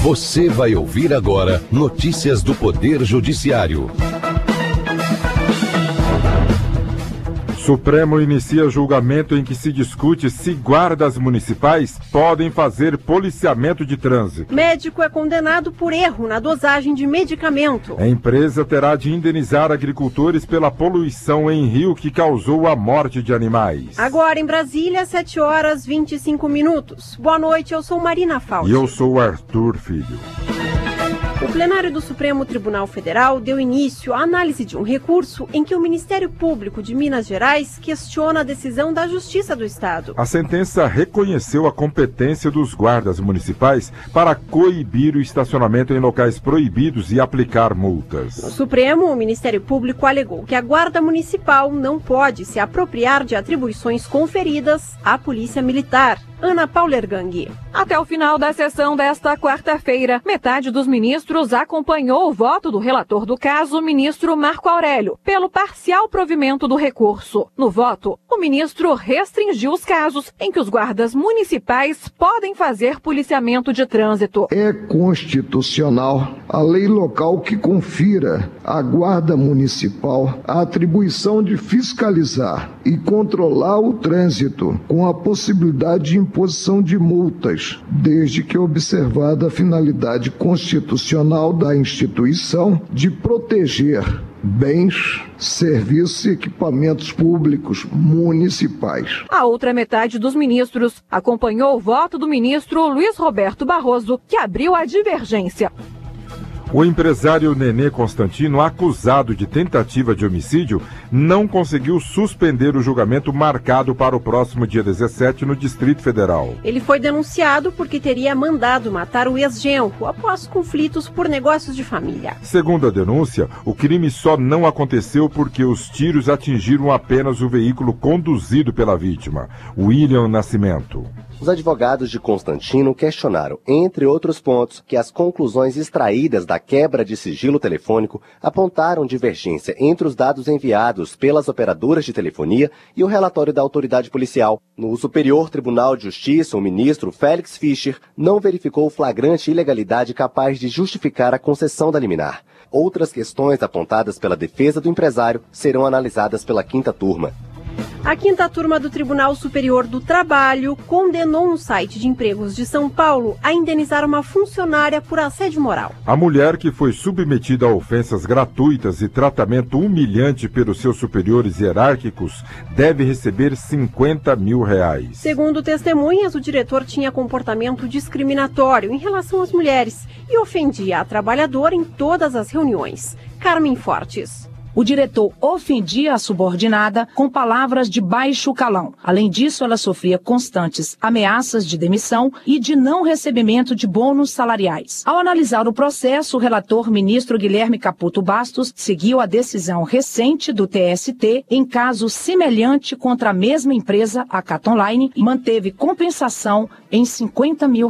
Você vai ouvir agora notícias do Poder Judiciário. Supremo inicia julgamento em que se discute se guardas municipais podem fazer policiamento de trânsito. Médico é condenado por erro na dosagem de medicamento. A empresa terá de indenizar agricultores pela poluição em rio que causou a morte de animais. Agora em Brasília, 7h25. Boa noite, eu sou Marina Fauci. E eu sou Arthur Filho. O plenário do Supremo Tribunal Federal deu início à análise de um recurso em que o Ministério Público de Minas Gerais questiona a decisão da Justiça do Estado. A sentença reconheceu a competência dos guardas municipais para coibir o estacionamento em locais proibidos e aplicar multas. No Supremo, o Ministério Público alegou que a Guarda Municipal não pode se apropriar de atribuições conferidas à Polícia Militar. Ana Paula Ergang. Até o final da sessão desta quarta-feira, metade dos ministros acompanhou o voto do relator do caso, ministro Marco Aurélio, pelo parcial provimento do recurso. No voto, o ministro restringiu os casos em que os guardas municipais podem fazer policiamento de trânsito. É constitucional a lei local que confira à Guarda Municipal a atribuição de fiscalizar e controlar o trânsito com a possibilidade de imposição de multas, desde que observada a finalidade constitucional da instituição de proteger bens, serviços e equipamentos públicos municipais. A outra metade dos ministros acompanhou o voto do ministro Luiz Roberto Barroso, que abriu a divergência. O empresário Nenê Constantino, acusado de tentativa de homicídio, não conseguiu suspender o julgamento marcado para o próximo dia 17 no Distrito Federal. Ele foi denunciado porque teria mandado matar o ex-genro após conflitos por negócios de família. Segundo a denúncia, o crime só não aconteceu porque os tiros atingiram apenas o veículo conduzido pela vítima, William Nascimento. Os advogados de Constantino questionaram, entre outros pontos, que as conclusões extraídas da quebra de sigilo telefônico apontaram divergência entre os dados enviados pelas operadoras de telefonia e o relatório da autoridade policial. No Superior Tribunal de Justiça, o ministro Félix Fischer não verificou flagrante ilegalidade capaz de justificar a concessão da liminar. Outras questões apontadas pela defesa do empresário serão analisadas pela quinta turma. A quinta turma do Tribunal Superior do Trabalho condenou um site de empregos de São Paulo a indenizar uma funcionária por assédio moral. A mulher, que foi submetida a ofensas gratuitas e tratamento humilhante pelos seus superiores hierárquicos, deve receber R$50 mil. Segundo testemunhas, o diretor tinha comportamento discriminatório em relação às mulheres e ofendia a trabalhadora em todas as reuniões. Carmen Fortes. O diretor ofendia a subordinada com palavras de baixo calão. Além disso, ela sofria constantes ameaças de demissão e de não recebimento de bônus salariais. Ao analisar o processo, o relator ministro Guilherme Caputo Bastos seguiu a decisão recente do TST em caso semelhante contra a mesma empresa, a Catonline, e manteve compensação em R$50 mil.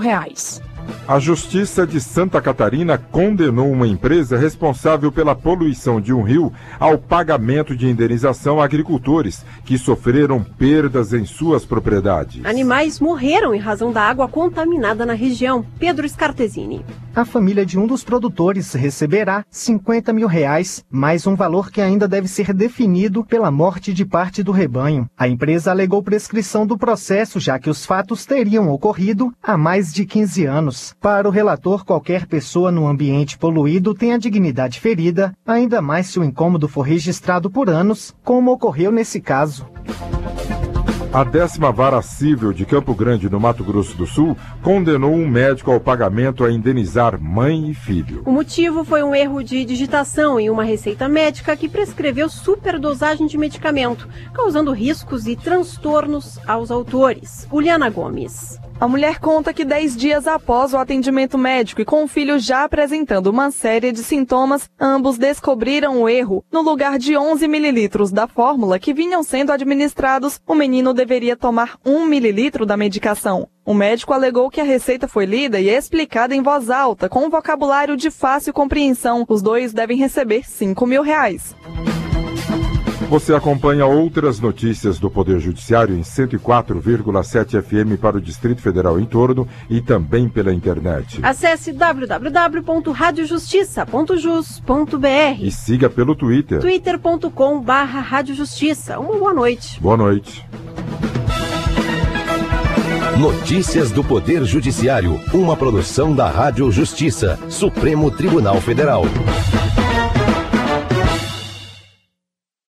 A Justiça de Santa Catarina condenou uma empresa responsável pela poluição de um rio ao pagamento de indenização a agricultores que sofreram perdas em suas propriedades. Animais morreram em razão da água contaminada na região. Pedro Scartesini. A família de um dos produtores receberá R$50 mil, mais um valor que ainda deve ser definido pela morte de parte do rebanho. A empresa alegou prescrição do processo, já que os fatos teriam ocorrido há mais de 15 anos. Para o relator, qualquer pessoa no ambiente poluído tem a dignidade ferida, ainda mais se o incômodo for registrado por anos, como ocorreu nesse caso. A 10ª Vara Cível de Campo Grande, no Mato Grosso do Sul, condenou um médico ao pagamento a indenizar mãe e filho. O motivo foi um erro de digitação em uma receita médica que prescreveu superdosagem de medicamento, causando riscos e transtornos aos autores. Juliana Gomes. A mulher conta que 10 dias após o atendimento médico e com o filho já apresentando uma série de sintomas, ambos descobriram o erro. No lugar de 11 mililitros da fórmula que vinham sendo administrados, o menino deveria tomar 1 mililitro da medicação. O médico alegou que a receita foi lida e explicada em voz alta, com um vocabulário de fácil compreensão. Os dois devem receber R$5 mil. Você acompanha outras notícias do Poder Judiciário em 104,7 FM para o Distrito Federal em torno e também pela internet. Acesse www.radiojustiça.jus.br e siga pelo Twitter. twitter.com/radiojustiça. Uma boa noite. Boa noite. Notícias do Poder Judiciário, uma produção da Rádio Justiça, Supremo Tribunal Federal.